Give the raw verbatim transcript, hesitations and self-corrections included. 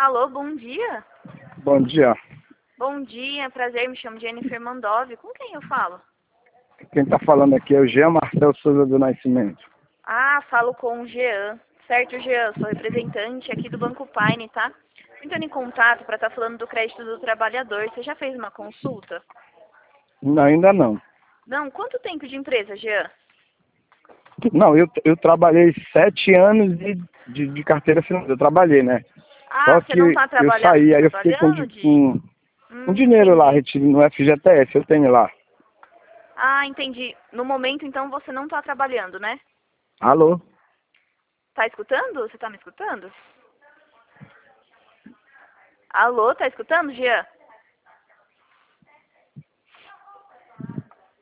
Alô, bom dia. Bom dia. Bom dia, prazer, me chamo Jennifer Mandov. Com quem eu falo? Quem está falando aqui é o Jean Marcel Souza do Nascimento. Ah, falo com o Jean. Certo, Jean, sou representante aqui do Banco Paine, tá? Entrando em contato para estar falando do crédito do trabalhador. Você já fez uma consulta? Não, ainda não. Não, quanto tempo de empresa, Jean? Não, eu, eu trabalhei sete anos de, de, de carteira assinada. Eu trabalhei, né? Ah, Só você que não está eu trabalhando? saí, Tá aí eu fiquei com, trabalhando di- de... com um Hum, dinheiro lá, entendi. retirado no F G T S, eu tenho lá. Ah, entendi. No momento, então, você não está trabalhando, né? Alô? Tá escutando? Você tá me escutando? Alô, tá escutando, Jean?